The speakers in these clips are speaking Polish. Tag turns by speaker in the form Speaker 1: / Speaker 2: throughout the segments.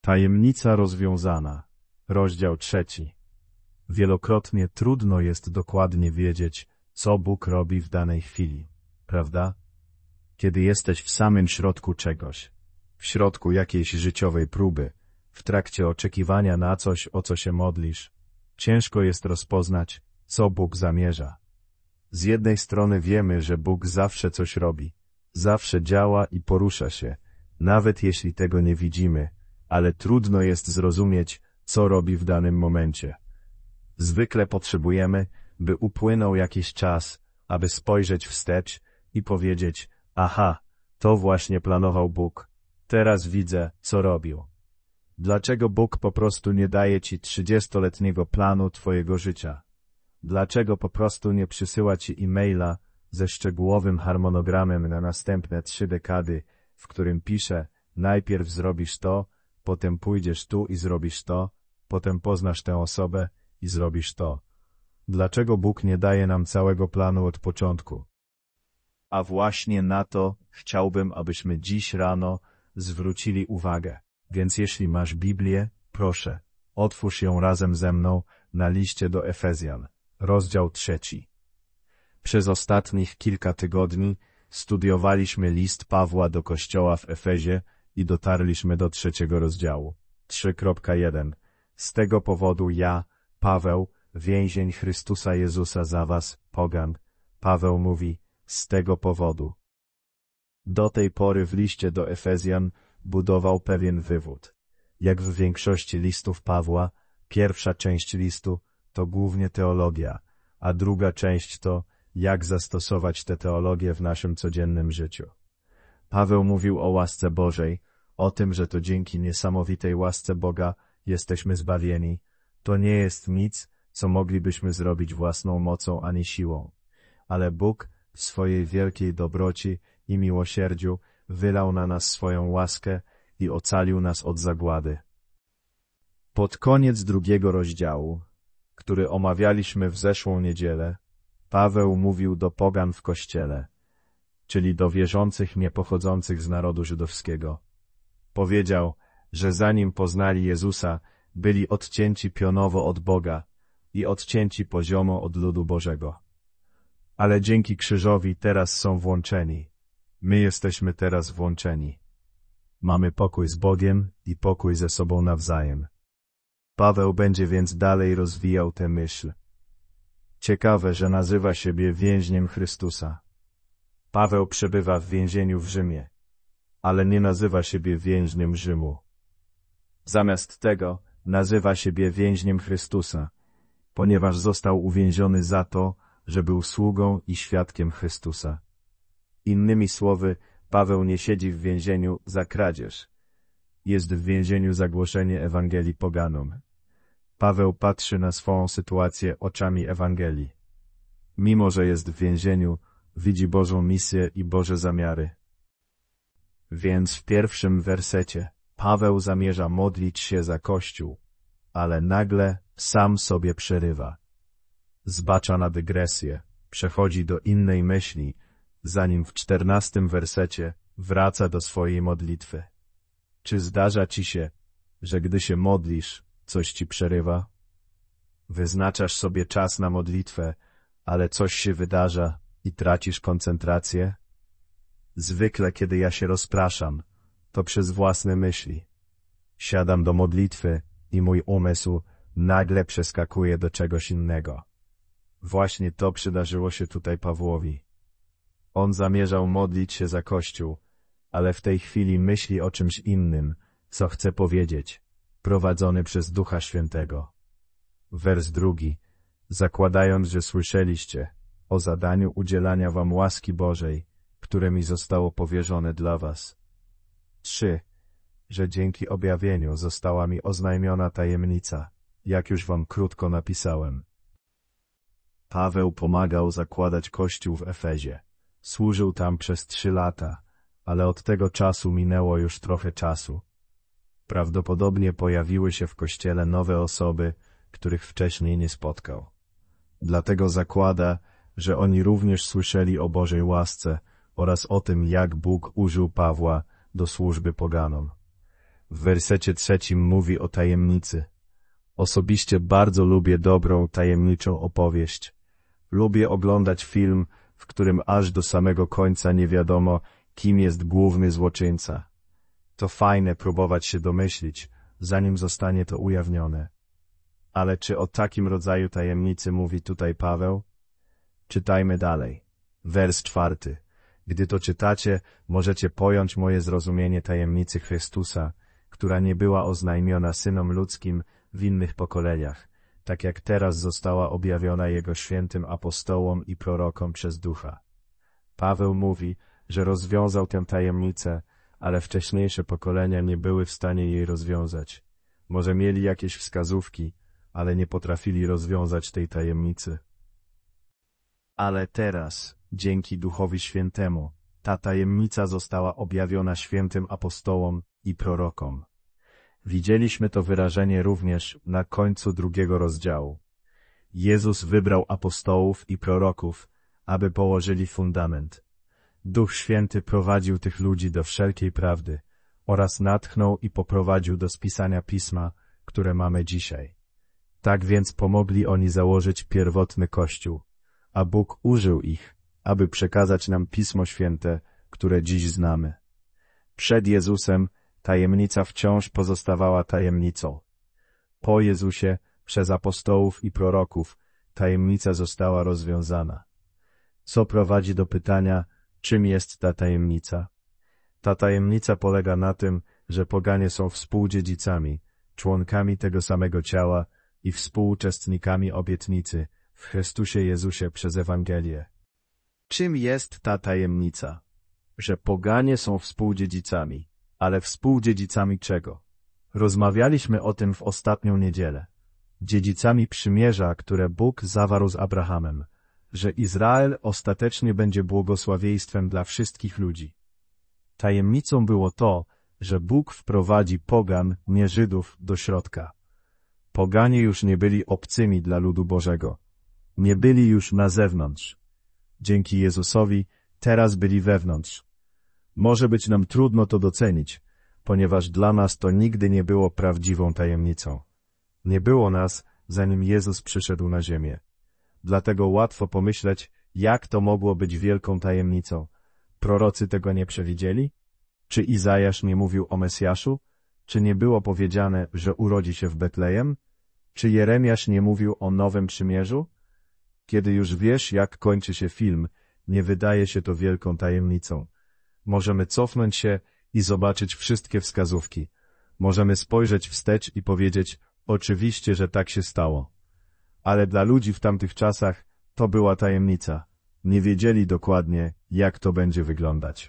Speaker 1: Tajemnica rozwiązana. Rozdział 3. Wielokrotnie trudno jest dokładnie wiedzieć, co Bóg robi w danej chwili, prawda? Kiedy jesteś w samym środku czegoś, w środku jakiejś życiowej próby, w trakcie oczekiwania na coś, o co się modlisz, ciężko jest rozpoznać, co Bóg zamierza. Z jednej strony wiemy, że Bóg zawsze coś robi, zawsze działa i porusza się, nawet jeśli tego nie widzimy, ale trudno jest zrozumieć, co robi w danym momencie. Zwykle potrzebujemy, by upłynął jakiś czas, aby spojrzeć wstecz i powiedzieć: aha, to właśnie planował Bóg, teraz widzę, co robił. Dlaczego Bóg po prostu nie daje ci 30-letniego planu twojego życia? Dlaczego po prostu nie przysyła ci e-maila ze szczegółowym harmonogramem na następne 3 dekady, w którym pisze: najpierw zrobisz to, potem pójdziesz tu i zrobisz to, potem poznasz tę osobę i zrobisz to. Dlaczego Bóg nie daje nam całego planu od początku? A właśnie na to chciałbym, abyśmy dziś rano zwrócili uwagę. Więc jeśli masz Biblię, proszę, otwórz ją razem ze mną na liście do Efezjan, rozdział 3. Przez ostatnich kilka tygodni studiowaliśmy list Pawła do kościoła w Efezie i dotarliśmy do 3 rozdziału. 3.1. Z tego powodu ja, Paweł, więzień Chrystusa Jezusa za was, pogan. Paweł mówi: z tego powodu. Do tej pory w liście do Efezjan budował pewien wywód. Jak w większości listów Pawła, pierwsza część listu to głównie teologia, a druga część to, jak zastosować tę teologię w naszym codziennym życiu. Paweł mówił o łasce Bożej, o tym, że to dzięki niesamowitej łasce Boga jesteśmy zbawieni. To nie jest nic, co moglibyśmy zrobić własną mocą ani siłą. Ale Bóg w swojej wielkiej dobroci i miłosierdziu wylał na nas swoją łaskę i ocalił nas od zagłady. Pod koniec 2 rozdziału, który omawialiśmy w zeszłą niedzielę, Paweł mówił do pogan w kościele, czyli do wierzących niepochodzących z narodu żydowskiego. Powiedział, że zanim poznali Jezusa, byli odcięci pionowo od Boga i odcięci poziomo od ludu Bożego. Ale dzięki krzyżowi teraz są włączeni. My jesteśmy teraz włączeni. Mamy pokój z Bogiem i pokój ze sobą nawzajem. Paweł będzie więc dalej rozwijał tę myśl. Ciekawe, że nazywa siebie więźniem Chrystusa. Paweł przebywa w więzieniu w Rzymie, ale nie nazywa siebie więźniem Rzymu. Zamiast tego nazywa siebie więźniem Chrystusa, ponieważ został uwięziony za to, że był sługą i świadkiem Chrystusa. Innymi słowy, Paweł nie siedzi w więzieniu za kradzież. Jest w więzieniu za głoszenie Ewangelii poganom. Paweł patrzy na swą sytuację oczami Ewangelii. Mimo że jest w więzieniu, widzi Bożą misję i Boże zamiary. Więc w 1 wersecie Paweł zamierza modlić się za Kościół, ale nagle sam sobie przerywa. Zbacza na dygresję, przechodzi do innej myśli, zanim w 14 wersecie wraca do swojej modlitwy. Czy zdarza ci się, że gdy się modlisz, coś ci przerywa? Wyznaczasz sobie czas na modlitwę, ale coś się wydarza i tracisz koncentrację? Zwykle, kiedy ja się rozpraszam, to przez własne myśli. Siadam do modlitwy i mój umysł nagle przeskakuje do czegoś innego. Właśnie to przydarzyło się tutaj Pawłowi. On zamierzał modlić się za Kościół, ale w tej chwili myśli o czymś innym, co chce powiedzieć, prowadzony przez Ducha Świętego. Wers 2. Zakładając, że słyszeliście o zadaniu udzielania wam łaski Bożej, które mi zostało powierzone dla was. 3. Że dzięki objawieniu została mi oznajmiona tajemnica, jak już wam krótko napisałem. Paweł pomagał zakładać kościół w Efezie. Służył tam przez 3 lata, ale od tego czasu minęło już trochę czasu. Prawdopodobnie pojawiły się w kościele nowe osoby, których wcześniej nie spotkał. Dlatego zakłada, że oni również słyszeli o Bożej łasce oraz o tym, jak Bóg użył Pawła do służby poganom. w wersecie 3 mówi o tajemnicy. Osobiście bardzo lubię dobrą, tajemniczą opowieść. Lubię oglądać film, w którym aż do samego końca nie wiadomo, kim jest główny złoczyńca. To fajne próbować się domyślić, zanim zostanie to ujawnione. Ale czy o takim rodzaju tajemnicy mówi tutaj Paweł? Czytajmy dalej. Wers 4. Gdy to czytacie, możecie pojąć moje zrozumienie tajemnicy Chrystusa, która nie była oznajmiona synom ludzkim w innych pokoleniach, tak jak teraz została objawiona Jego świętym apostołom i prorokom przez Ducha. Paweł mówi, że rozwiązał tę tajemnicę, ale wcześniejsze pokolenia nie były w stanie jej rozwiązać. Może mieli jakieś wskazówki, ale nie potrafili rozwiązać tej tajemnicy. Ale teraz, dzięki Duchowi Świętemu, ta tajemnica została objawiona świętym apostołom i prorokom. Widzieliśmy to wyrażenie również na końcu 2 rozdziału. Jezus wybrał apostołów i proroków, aby położyli fundament. Duch Święty prowadził tych ludzi do wszelkiej prawdy oraz natchnął i poprowadził do spisania Pisma, które mamy dzisiaj. Tak więc pomogli oni założyć pierwotny Kościół, a Bóg użył ich, aby przekazać nam Pismo Święte, które dziś znamy. Przed Jezusem tajemnica wciąż pozostawała tajemnicą. Po Jezusie, przez apostołów i proroków, tajemnica została rozwiązana. Co prowadzi do pytania, czym jest ta tajemnica? Ta tajemnica polega na tym, że poganie są współdziedzicami, członkami tego samego ciała i współuczestnikami obietnicy w Chrystusie Jezusie przez Ewangelię. Czym jest ta tajemnica? Że poganie są współdziedzicami, ale współdziedzicami czego? Rozmawialiśmy o tym w ostatnią niedzielę. Dziedzicami przymierza, które Bóg zawarł z Abrahamem, że Izrael ostatecznie będzie błogosławieństwem dla wszystkich ludzi. Tajemnicą było to, że Bóg wprowadzi pogan, nie Żydów, do środka. Poganie już nie byli obcymi dla ludu Bożego. Nie byli już na zewnątrz. Dzięki Jezusowi teraz byli wewnątrz. Może być nam trudno to docenić, ponieważ dla nas to nigdy nie było prawdziwą tajemnicą. Nie było nas, zanim Jezus przyszedł na ziemię. Dlatego łatwo pomyśleć, jak to mogło być wielką tajemnicą. Prorocy tego nie przewidzieli? Czy Izajasz nie mówił o Mesjaszu? Czy nie było powiedziane, że urodzi się w Betlejem? Czy Jeremiasz nie mówił o Nowym Przymierzu? Kiedy już wiesz, jak kończy się film, nie wydaje się to wielką tajemnicą. Możemy cofnąć się i zobaczyć wszystkie wskazówki. Możemy spojrzeć wstecz i powiedzieć, oczywiście, że tak się stało. Ale dla ludzi w tamtych czasach to była tajemnica. Nie wiedzieli dokładnie, jak to będzie wyglądać.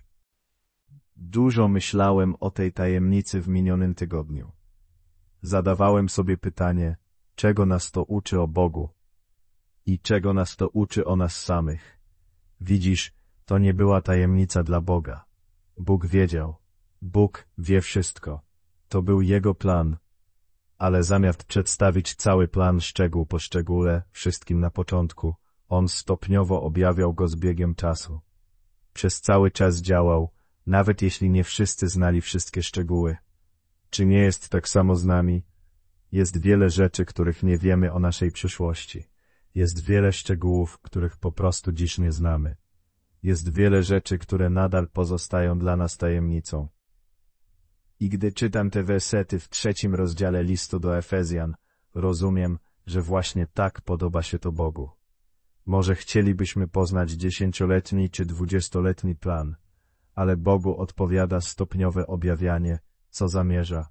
Speaker 1: Dużo myślałem o tej tajemnicy w minionym tygodniu. Zadawałem sobie pytanie, czego nas to uczy o Bogu i czego nas to uczy o nas samych. Widzisz, to nie była tajemnica dla Boga. Bóg wiedział. Bóg wie wszystko. To był Jego plan. Ale zamiast przedstawić cały plan szczegół po szczególe, wszystkim na początku, On stopniowo objawiał go z biegiem czasu. Przez cały czas działał, nawet jeśli nie wszyscy znali wszystkie szczegóły. Czy nie jest tak samo z nami? Jest wiele rzeczy, których nie wiemy o naszej przyszłości. Jest wiele szczegółów, których po prostu dziś nie znamy. Jest wiele rzeczy, które nadal pozostają dla nas tajemnicą. I gdy czytam te wersety w 3 rozdziale listu do Efezjan, rozumiem, że właśnie tak podoba się to Bogu. Może chcielibyśmy poznać 10-letni czy 20-letni plan, ale Bogu odpowiada stopniowe objawianie, co zamierza.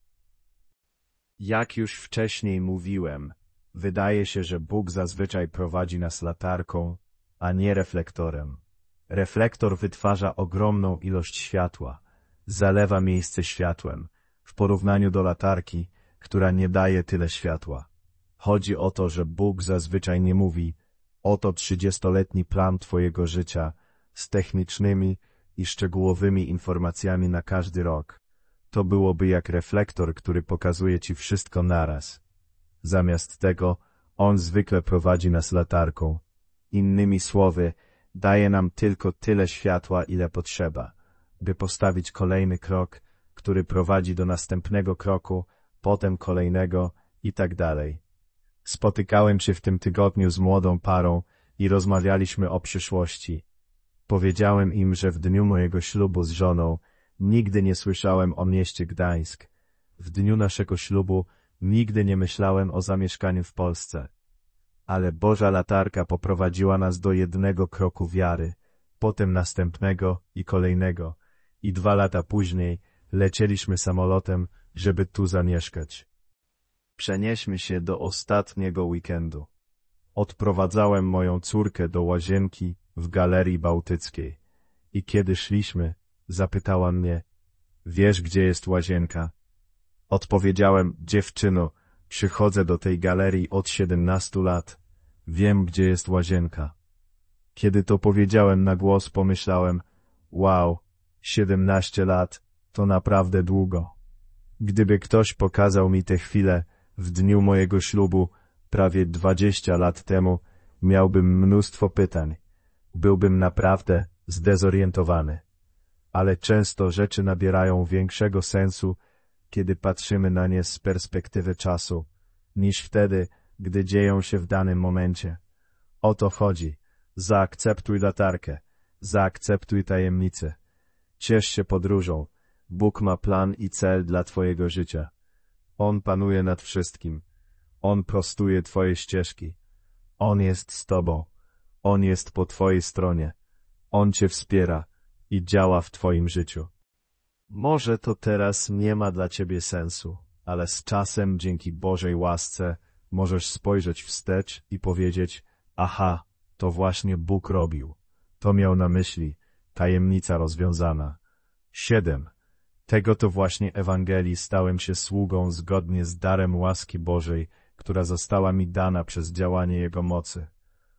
Speaker 1: Jak już wcześniej mówiłem, wydaje się, że Bóg zazwyczaj prowadzi nas latarką, a nie reflektorem. Reflektor wytwarza ogromną ilość światła, zalewa miejsce światłem, w porównaniu do latarki, która nie daje tyle światła. Chodzi o to, że Bóg zazwyczaj nie mówi, oto 30-letni plan twojego życia z technicznymi i szczegółowymi informacjami na każdy rok. To byłoby jak reflektor, który pokazuje ci wszystko naraz. Zamiast tego, On zwykle prowadzi nas latarką. Innymi słowy, daje nam tylko tyle światła, ile potrzeba, by postawić kolejny krok, który prowadzi do następnego kroku, potem kolejnego i tak dalej. Spotykałem się w tym tygodniu z młodą parą i rozmawialiśmy o przyszłości. Powiedziałem im, że w dniu mojego ślubu z żoną nigdy nie słyszałem o mieście Gdańsk. W dniu naszego ślubu nigdy nie myślałem o zamieszkaniu w Polsce. Ale Boża latarka poprowadziła nas do jednego kroku wiary, potem następnego i kolejnego. I 2 lata później lecieliśmy samolotem, żeby tu zamieszkać. Przenieśmy się do ostatniego weekendu. Odprowadzałem moją córkę do łazienki w Galerii Bałtyckiej. I kiedy szliśmy, zapytała mnie: wiesz, gdzie jest łazienka? Odpowiedziałem: dziewczyno, przychodzę do tej galerii od 17 lat. Wiem, gdzie jest łazienka. Kiedy to powiedziałem na głos, pomyślałem: wow, 17 lat, to naprawdę długo. Gdyby ktoś pokazał mi tę chwilę w dniu mojego ślubu, prawie 20 lat temu, miałbym mnóstwo pytań. Byłbym naprawdę zdezorientowany. Ale często rzeczy nabierają większego sensu, kiedy patrzymy na nie z perspektywy czasu, niż wtedy, gdy dzieją się w danym momencie. O to chodzi. Zaakceptuj latarkę. Zaakceptuj tajemnicę. Ciesz się podróżą. Bóg ma plan i cel dla twojego życia. On panuje nad wszystkim. On prostuje twoje ścieżki. On jest z tobą. On jest po twojej stronie. On cię wspiera i działa w twoim życiu. Może to teraz nie ma dla ciebie sensu, ale z czasem, dzięki Bożej łasce, możesz spojrzeć wstecz i powiedzieć: aha, to właśnie Bóg robił. To miał na myśli, tajemnica rozwiązana. 7. Tego to właśnie Ewangelii stałem się sługą zgodnie z darem łaski Bożej, która została mi dana przez działanie Jego mocy.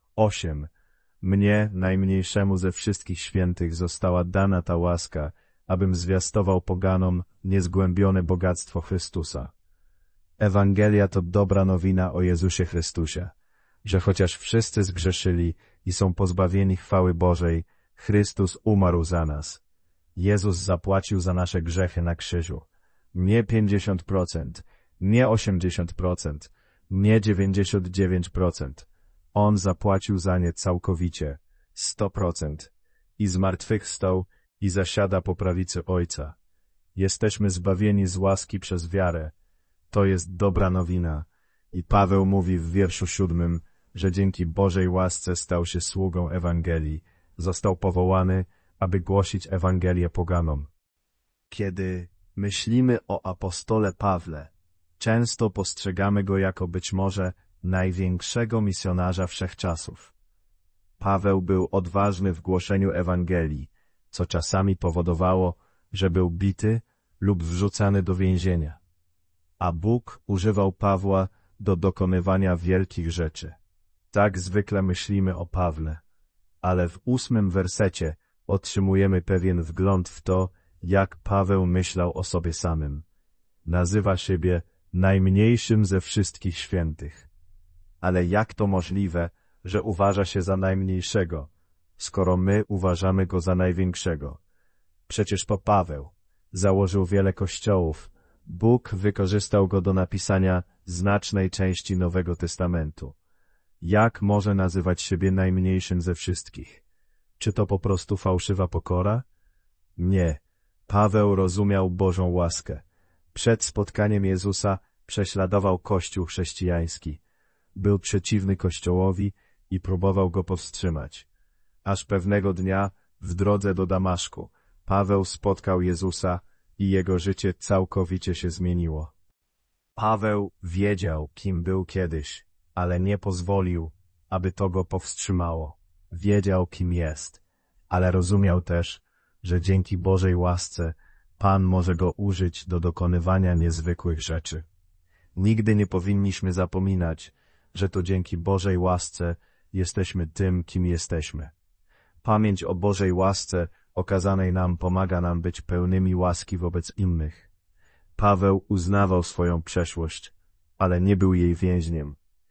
Speaker 1: 8. Mnie, najmniejszemu ze wszystkich świętych, została dana ta łaska, abym zwiastował poganom niezgłębione bogactwo Chrystusa. Ewangelia to dobra nowina o Jezusie Chrystusie, że chociaż wszyscy zgrzeszyli i są pozbawieni chwały Bożej, Chrystus umarł za nas. Jezus zapłacił za nasze grzechy na krzyżu. Nie 50%, nie 80%, nie 99%. On zapłacił za nie całkowicie, 100%. I zmartwychwstał i zasiada po prawicy Ojca. Jesteśmy zbawieni z łaski przez wiarę. To jest dobra nowina. I Paweł mówi w wierszu 7, że dzięki Bożej łasce stał się sługą Ewangelii. Został powołany, aby głosić Ewangelię poganom. Kiedy myślimy o apostole Pawle, często postrzegamy go jako być może największego misjonarza wszechczasów. Paweł był odważny w głoszeniu Ewangelii, co czasami powodowało, że był bity lub wrzucany do więzienia. A Bóg używał Pawła do dokonywania wielkich rzeczy. Tak zwykle myślimy o Pawle, ale w 8 wersecie otrzymujemy pewien wgląd w to, jak Paweł myślał o sobie samym. Nazywa siebie najmniejszym ze wszystkich świętych. Ale jak to możliwe, że uważa się za najmniejszego, skoro my uważamy go za największego? Przecież to Paweł założył wiele kościołów. Bóg wykorzystał go do napisania znacznej części Nowego Testamentu. Jak może nazywać siebie najmniejszym ze wszystkich? Czy to po prostu fałszywa pokora? Nie. Paweł rozumiał Bożą łaskę. Przed spotkaniem Jezusa prześladował Kościół chrześcijański. Był przeciwny Kościołowi i próbował go powstrzymać. Aż pewnego dnia, w drodze do Damaszku, Paweł spotkał Jezusa i jego życie całkowicie się zmieniło. Paweł wiedział, kim był kiedyś, ale nie pozwolił, aby to go powstrzymało. Wiedział, kim jest, ale rozumiał też, że dzięki Bożej łasce Pan może go użyć do dokonywania niezwykłych rzeczy. Nigdy nie powinniśmy zapominać, że to dzięki Bożej łasce jesteśmy tym, kim jesteśmy. Pamięć o Bożej łasce okazanej nam pomaga nam być pełnymi łaski wobec innych. Paweł uznawał swoją przeszłość, ale nie był jej więźniem.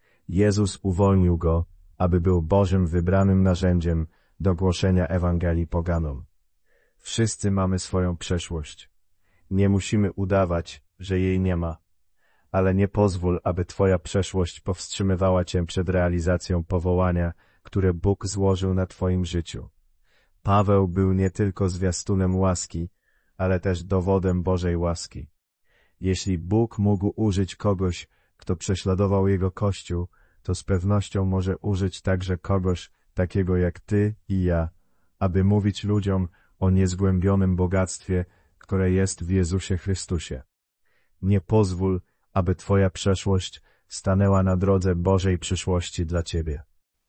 Speaker 1: Jezus uwolnił go, aby był Bożym wybranym narzędziem do głoszenia Ewangelii poganom. Wszyscy mamy swoją przeszłość. Nie musimy udawać, że jej nie ma. Ale nie pozwól, aby twoja przeszłość powstrzymywała cię przed realizacją powołania, które Bóg złożył na twoim życiu. Paweł był nie tylko zwiastunem łaski, ale też dowodem Bożej łaski. Jeśli Bóg mógł użyć kogoś, kto prześladował Jego Kościół, to z pewnością może użyć także kogoś takiego jak ty i ja, aby mówić ludziom o niezgłębionym bogactwie, które jest w Jezusie Chrystusie. Nie pozwól, aby twoja przeszłość stanęła na drodze Bożej przyszłości dla ciebie.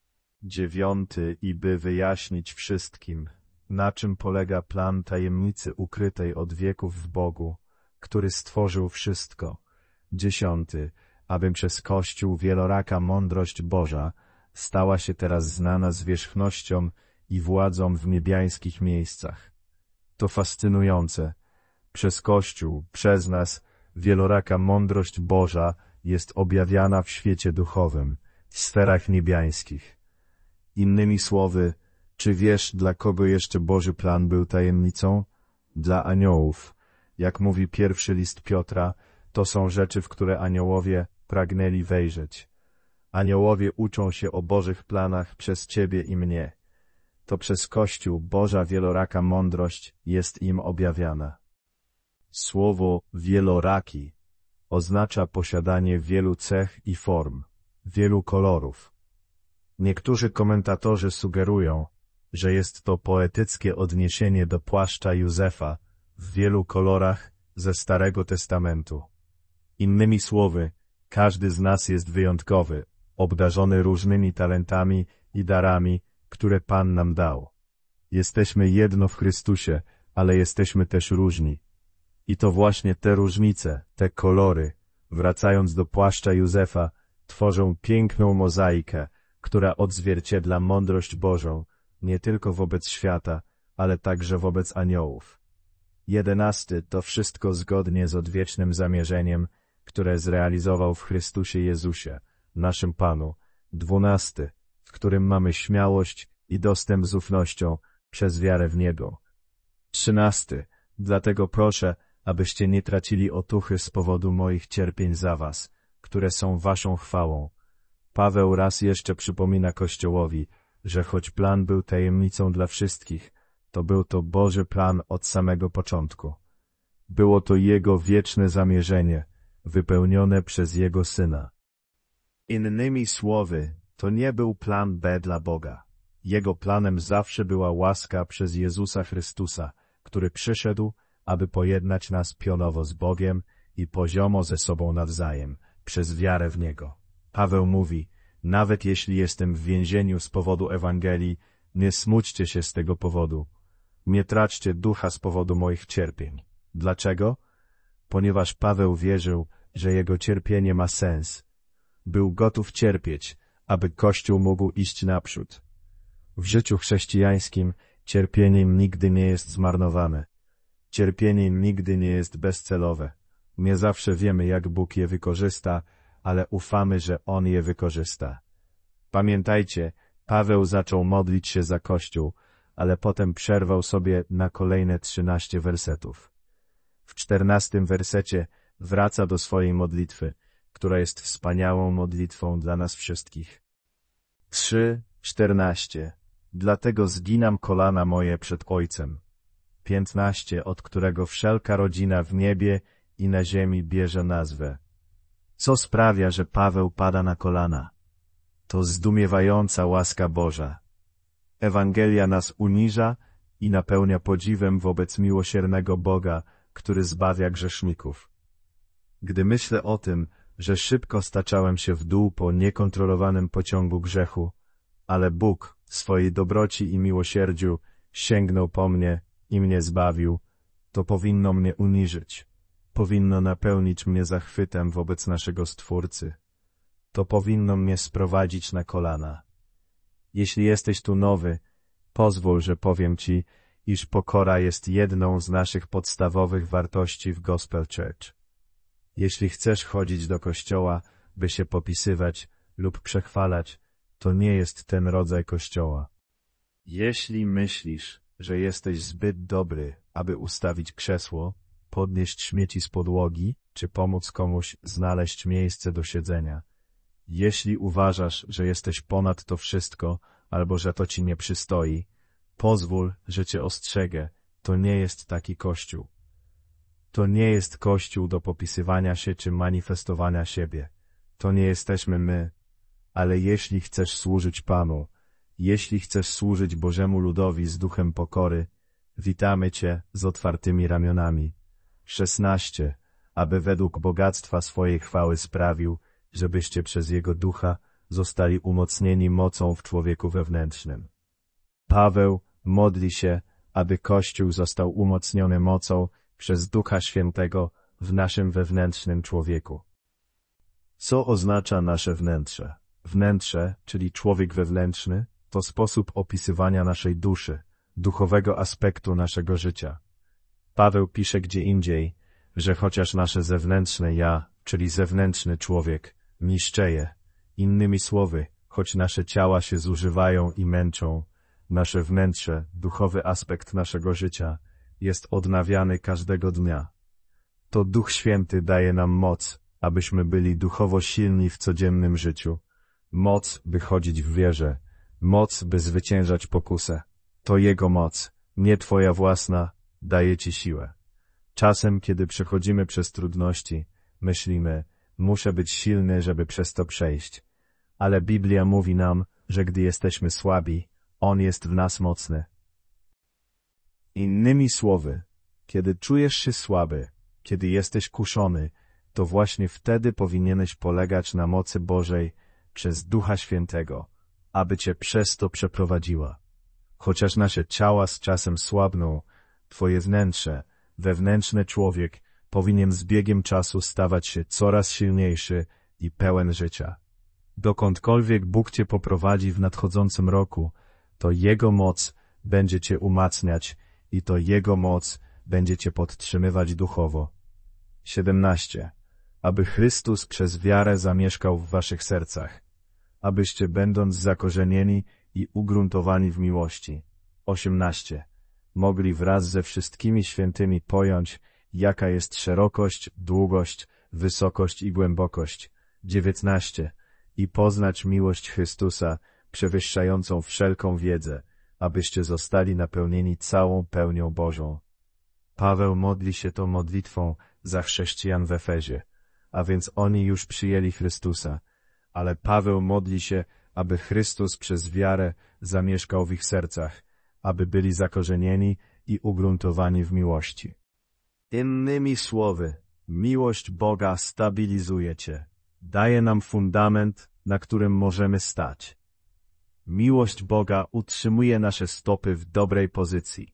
Speaker 1: 9. I by wyjaśnić wszystkim, na czym polega plan tajemnicy ukrytej od wieków w Bogu, który stworzył wszystko. 10. Abym przez Kościół wieloraka mądrość Boża stała się teraz znana zwierzchnością i władzą w niebiańskich miejscach. To fascynujące. Przez Kościół, przez nas, wieloraka mądrość Boża jest objawiana w świecie duchowym, w sferach niebiańskich. Innymi słowy, czy wiesz, dla kogo jeszcze Boży plan był tajemnicą? Dla aniołów. Jak mówi pierwszy list Piotra, to są rzeczy, w które aniołowie pragnęli wejrzeć. Aniołowie uczą się o Bożych planach przez ciebie i mnie. To przez Kościół Boża wieloraka mądrość jest im objawiana. Słowo wieloraki oznacza posiadanie wielu cech i form, wielu kolorów. Niektórzy komentatorzy sugerują, że jest to poetyckie odniesienie do płaszcza Józefa w wielu kolorach ze Starego Testamentu. Innymi słowy, każdy z nas jest wyjątkowy, obdarzony różnymi talentami i darami, które Pan nam dał. Jesteśmy jedno w Chrystusie, ale jesteśmy też różni. I to właśnie te różnice, te kolory, wracając do płaszcza Józefa, tworzą piękną mozaikę, która odzwierciedla mądrość Bożą, nie tylko wobec świata, ale także wobec aniołów. 11. To wszystko zgodnie z odwiecznym zamierzeniem, które zrealizował w Chrystusie Jezusie, naszym Panu. 12. W którym mamy śmiałość i dostęp z ufnością przez wiarę w Niego. 13. Dlatego proszę, abyście nie tracili otuchy z powodu moich cierpień za was, które są waszą chwałą. Paweł raz jeszcze przypomina Kościołowi, że choć plan był tajemnicą dla wszystkich, to był to Boży plan od samego początku. Było to Jego wieczne zamierzenie, wypełnione przez Jego Syna. Innymi słowy, to nie był plan B dla Boga. Jego planem zawsze była łaska przez Jezusa Chrystusa, który przyszedł, aby pojednać nas pionowo z Bogiem i poziomo ze sobą nawzajem, przez wiarę w Niego. Paweł mówi, nawet jeśli jestem w więzieniu z powodu Ewangelii, nie smućcie się z tego powodu. Nie traćcie ducha z powodu moich cierpień. Dlaczego? Ponieważ Paweł wierzył, że jego cierpienie ma sens. Był gotów cierpieć, aby Kościół mógł iść naprzód. W życiu chrześcijańskim cierpienie nigdy nie jest zmarnowane. Cierpienie nigdy nie jest bezcelowe. Nie zawsze wiemy, jak Bóg je wykorzysta, ale ufamy, że On je wykorzysta. Pamiętajcie, Paweł zaczął modlić się za Kościół, ale potem przerwał sobie na kolejne 13 wersetów. W 14 wersecie wraca do swojej modlitwy, która jest wspaniałą modlitwą dla nas wszystkich. 3:14. Dlatego zginam kolana moje przed Ojcem. 15. Od którego wszelka rodzina w niebie i na ziemi bierze nazwę. Co sprawia, że Paweł pada na kolana? To zdumiewająca łaska Boża. Ewangelia nas uniża i napełnia podziwem wobec miłosiernego Boga, który zbawia grzeszników. Gdy myślę o tym, że szybko staczałem się w dół po niekontrolowanym pociągu grzechu, ale Bóg w swojej dobroci i miłosierdziu sięgnął po mnie i mnie zbawił, to powinno mnie uniżyć. Powinno napełnić mnie zachwytem wobec naszego Stwórcy. To powinno mnie sprowadzić na kolana. Jeśli jesteś tu nowy, pozwól, że powiem ci, iż pokora jest jedną z naszych podstawowych wartości w Gospel Church. Jeśli chcesz chodzić do kościoła, by się popisywać lub przechwalać, to nie jest ten rodzaj kościoła. Jeśli myślisz, że jesteś zbyt dobry, aby ustawić krzesło, podnieść śmieci z podłogi, czy pomóc komuś znaleźć miejsce do siedzenia. Jeśli uważasz, że jesteś ponad to wszystko, albo że to ci nie przystoi, pozwól, że cię ostrzegę, to nie jest taki Kościół. To nie jest Kościół do popisywania się czy manifestowania siebie. To nie jesteśmy my. Ale jeśli chcesz służyć Panu, jeśli chcesz służyć Bożemu ludowi z duchem pokory, witamy Cię z otwartymi ramionami. 16. Aby według bogactwa swojej chwały sprawił, żebyście przez Jego ducha zostali umocnieni mocą w człowieku wewnętrznym. Paweł modli się, aby Kościół został umocniony mocą przez Ducha Świętego w naszym wewnętrznym człowieku. Co oznacza nasze wnętrze? Wnętrze, czyli człowiek wewnętrzny, to sposób opisywania naszej duszy, duchowego aspektu naszego życia. Paweł pisze gdzie indziej, że chociaż nasze zewnętrzne ja, czyli zewnętrzny człowiek, niszczeje, innymi słowy, choć nasze ciała się zużywają i męczą, nasze wnętrze, duchowy aspekt naszego życia, jest odnawiany każdego dnia. To Duch Święty daje nam moc, abyśmy byli duchowo silni w codziennym życiu. Moc, by chodzić w wierze. Moc, by zwyciężać pokusę. To Jego moc, nie Twoja własna, daje Ci siłę. Czasem, kiedy przechodzimy przez trudności, myślimy, muszę być silny, żeby przez to przejść. Ale Biblia mówi nam, że gdy jesteśmy słabi, On jest w nas mocny. Innymi słowy, kiedy czujesz się słaby, kiedy jesteś kuszony, to właśnie wtedy powinieneś polegać na mocy Bożej przez Ducha Świętego, aby Cię przez to przeprowadziła. Chociaż nasze ciała z czasem słabną, Twoje wnętrze, wewnętrzny człowiek powinien z biegiem czasu stawać się coraz silniejszy i pełen życia. Dokądkolwiek Bóg Cię poprowadzi w nadchodzącym roku, to Jego moc będzie Cię umacniać i to Jego moc będzie Cię podtrzymywać duchowo. 17. Aby Chrystus przez wiarę zamieszkał w waszych sercach, abyście będąc zakorzenieni i ugruntowani w miłości. 18. Mogli wraz ze wszystkimi świętymi pojąć, jaka jest szerokość, długość, wysokość i głębokość. 19. I poznać miłość Chrystusa, przewyższającą wszelką wiedzę, abyście zostali napełnieni całą pełnią Bożą. Paweł modli się tą modlitwą za chrześcijan w Efezie, a więc oni już przyjęli Chrystusa, ale Paweł modli się, aby Chrystus przez wiarę zamieszkał w ich sercach, aby byli zakorzenieni i ugruntowani w miłości. Innymi słowy, miłość Boga stabilizuje Cię, daje nam fundament, na którym możemy stać. Miłość Boga utrzymuje nasze stopy w dobrej pozycji.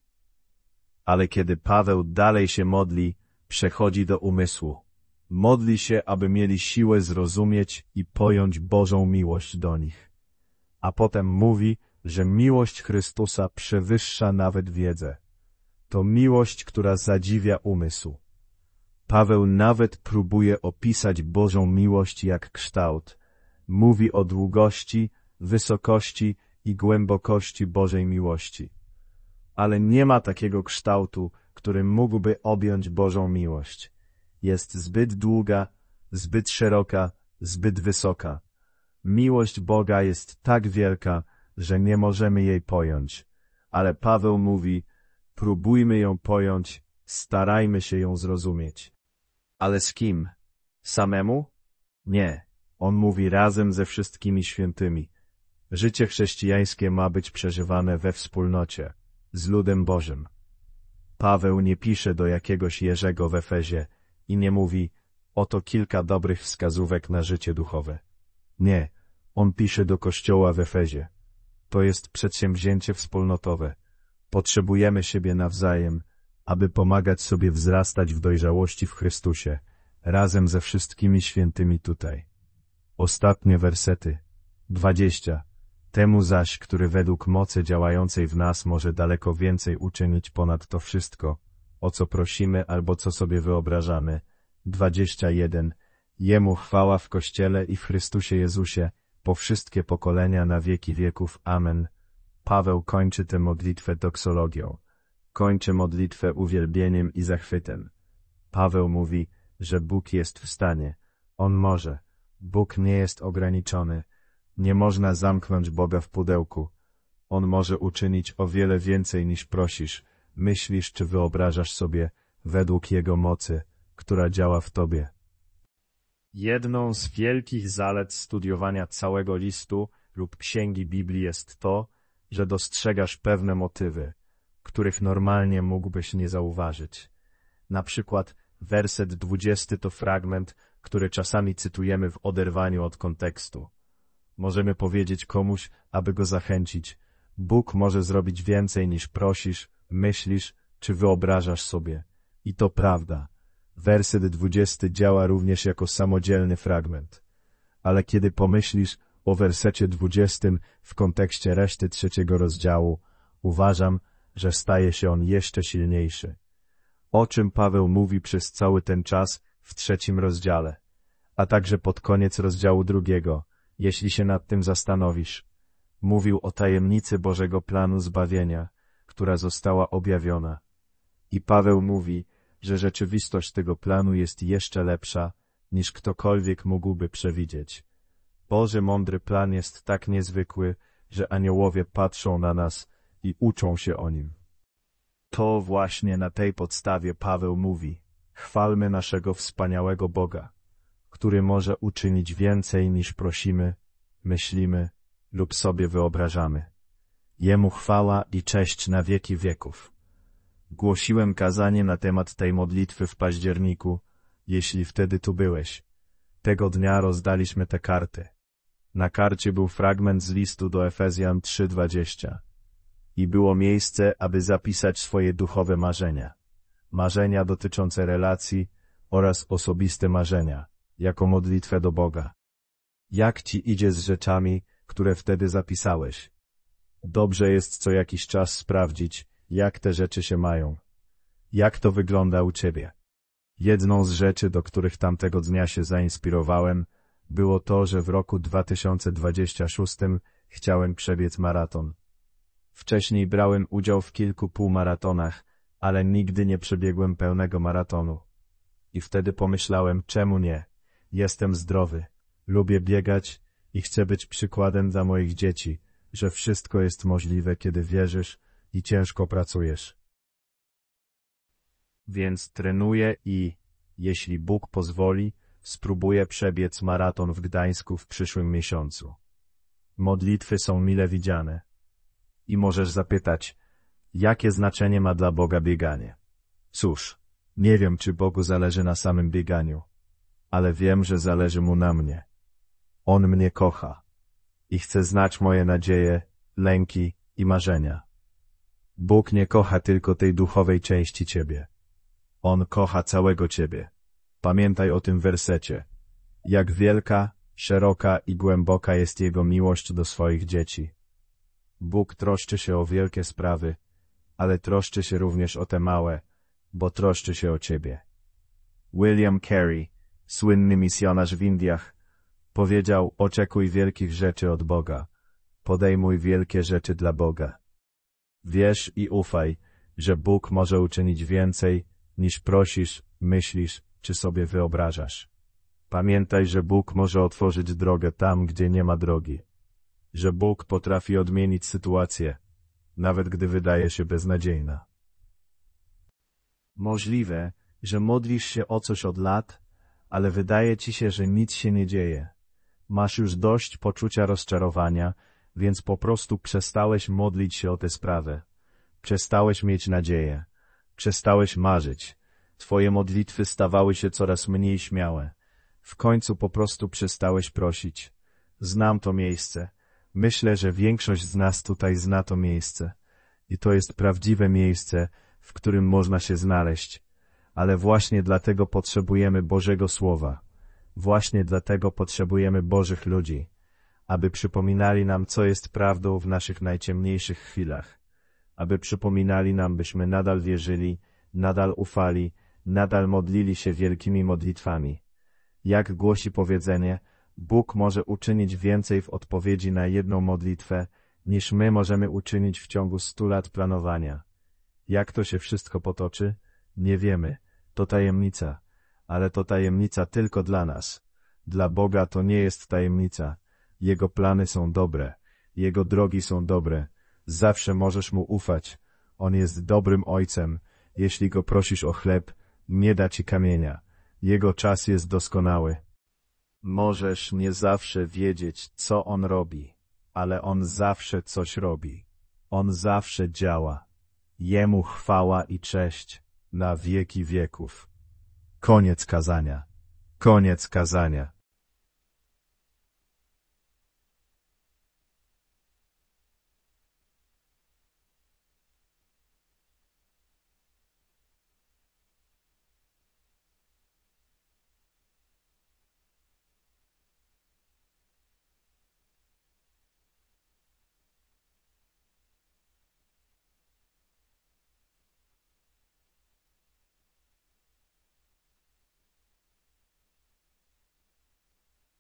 Speaker 1: Ale kiedy Paweł dalej się modli, przechodzi do umysłu. Modli się, aby mieli siłę zrozumieć i pojąć Bożą miłość do nich. A potem mówi, że miłość Chrystusa przewyższa nawet wiedzę. To miłość, która zadziwia umysł. Paweł nawet próbuje opisać Bożą miłość jak kształt. Mówi o długości, wysokości i głębokości Bożej miłości. Ale nie ma takiego kształtu, który mógłby objąć Bożą miłość. Jest zbyt długa, zbyt szeroka, zbyt wysoka. Miłość Boga jest tak wielka, że nie możemy jej pojąć. Ale Paweł mówi, próbujmy ją pojąć, starajmy się ją zrozumieć. Ale z kim? Samemu? Nie. On mówi razem ze wszystkimi świętymi. Życie chrześcijańskie ma być przeżywane we wspólnocie, z ludem Bożym. Paweł nie pisze do jakiegoś Jerzego w Efezie i nie mówi, oto kilka dobrych wskazówek na życie duchowe. Nie, on pisze do Kościoła w Efezie. To jest przedsięwzięcie wspólnotowe. Potrzebujemy siebie nawzajem, aby pomagać sobie wzrastać w dojrzałości w Chrystusie, razem ze wszystkimi świętymi tutaj. Ostatnie wersety. 20. Temu zaś, który według mocy działającej w nas może daleko więcej uczynić ponad to wszystko, o co prosimy albo co sobie wyobrażamy. 21. Jemu chwała w Kościele i w Chrystusie Jezusie, po wszystkie pokolenia na wieki wieków. Amen. Paweł kończy tę modlitwę doksologią. Kończy modlitwę uwielbieniem i zachwytem. Paweł mówi, że Bóg jest w stanie. On może. Bóg nie jest ograniczony. Nie można zamknąć Boga w pudełku. On może uczynić o wiele więcej niż prosisz, myślisz czy wyobrażasz sobie, według Jego mocy, która działa w tobie. Jedną z wielkich zalet studiowania całego listu lub księgi Biblii jest to, że dostrzegasz pewne motywy, których normalnie mógłbyś nie zauważyć. Na przykład werset 20 to fragment, który czasami cytujemy w oderwaniu od kontekstu. Możemy powiedzieć komuś, aby go zachęcić: Bóg może zrobić więcej niż prosisz, myślisz czy wyobrażasz sobie. I to prawda. Werset 20 działa również jako samodzielny fragment. Ale kiedy pomyślisz o wersecie 20 w kontekście reszty 3 rozdziału, uważam, że staje się on jeszcze silniejszy. O czym Paweł mówi przez cały ten czas w 3 rozdziale, a także pod koniec rozdziału 2, jeśli się nad tym zastanowisz. Mówił o tajemnicy Bożego planu zbawienia, która została objawiona. I Paweł mówi, że rzeczywistość tego planu jest jeszcze lepsza, niż ktokolwiek mógłby przewidzieć. Boży mądry plan jest tak niezwykły, że aniołowie patrzą na nas i uczą się o nim. To właśnie na tej podstawie Paweł mówi: chwalmy naszego wspaniałego Boga, który może uczynić więcej niż prosimy, myślimy lub sobie wyobrażamy. Jemu chwała i cześć na wieki wieków. Głosiłem kazanie na temat tej modlitwy w październiku, jeśli wtedy tu byłeś. Tego dnia rozdaliśmy te karty. Na karcie był fragment z listu do Efezjan 3:20. I było miejsce, aby zapisać swoje duchowe marzenia. Marzenia dotyczące relacji oraz osobiste marzenia, jako modlitwę do Boga. Jak ci idzie z rzeczami, które wtedy zapisałeś? Dobrze jest co jakiś czas sprawdzić, jak te rzeczy się mają. Jak to wygląda u ciebie? Jedną z rzeczy, do których tamtego dnia się zainspirowałem, było to, że w roku 2026 chciałem przebiec maraton. Wcześniej brałem udział w kilku półmaratonach, ale nigdy nie przebiegłem pełnego maratonu. I wtedy pomyślałem, czemu nie? Jestem zdrowy, lubię biegać i chcę być przykładem dla moich dzieci, że wszystko jest możliwe, kiedy wierzysz i ciężko pracujesz. Więc trenuję i, jeśli Bóg pozwoli, spróbuję przebiec maraton w Gdańsku w przyszłym miesiącu. Modlitwy są mile widziane. I możesz zapytać, jakie znaczenie ma dla Boga bieganie? Cóż, nie wiem, czy Bogu zależy na samym bieganiu, ale wiem, że zależy Mu na mnie. On mnie kocha i chce znać moje nadzieje, lęki i marzenia. Bóg nie kocha tylko tej duchowej części ciebie. On kocha całego ciebie. Pamiętaj o tym wersecie. Jak wielka, szeroka i głęboka jest Jego miłość do swoich dzieci. Bóg troszczy się o wielkie sprawy, ale troszczy się również o te małe, bo troszczy się o ciebie. William Carey, słynny misjonarz w Indiach, powiedział: oczekuj wielkich rzeczy od Boga, podejmuj wielkie rzeczy dla Boga. Wierz i ufaj, że Bóg może uczynić więcej, niż prosisz, myślisz, czy sobie wyobrażasz. Pamiętaj, że Bóg może otworzyć drogę tam, gdzie nie ma drogi. Że Bóg potrafi odmienić sytuację, nawet gdy wydaje się beznadziejna. Możliwe, że modlisz się o coś od lat, ale wydaje ci się, że nic się nie dzieje. Masz już dość poczucia rozczarowania, więc po prostu przestałeś modlić się o tę sprawę. Przestałeś mieć nadzieję. Przestałeś marzyć. Twoje modlitwy stawały się coraz mniej śmiałe. W końcu po prostu przestałeś prosić. Znam to miejsce. Myślę, że większość z nas tutaj zna to miejsce. I to jest prawdziwe miejsce, w którym można się znaleźć. Ale właśnie dlatego potrzebujemy Bożego Słowa. Właśnie dlatego potrzebujemy Bożych ludzi, aby przypominali nam, co jest prawdą w naszych najciemniejszych chwilach. Aby przypominali nam, byśmy nadal wierzyli, nadal ufali, nadal modlili się wielkimi modlitwami. Jak głosi powiedzenie, Bóg może uczynić więcej w odpowiedzi na jedną modlitwę, niż my możemy uczynić w ciągu 100 lat planowania. Jak to się wszystko potoczy? Nie wiemy, To tajemnica, ale to tajemnica tylko dla nas. Dla Boga to nie jest tajemnica. Jego plany są dobre, Jego drogi są dobre. Zawsze możesz Mu ufać. On jest dobrym Ojcem. Jeśli Go prosisz o chleb, nie da Ci kamienia. Jego czas jest doskonały. Możesz nie zawsze wiedzieć, co On robi, ale On zawsze coś robi. On zawsze działa. Jemu chwała i cześć na wieki wieków. Koniec kazania. Koniec kazania.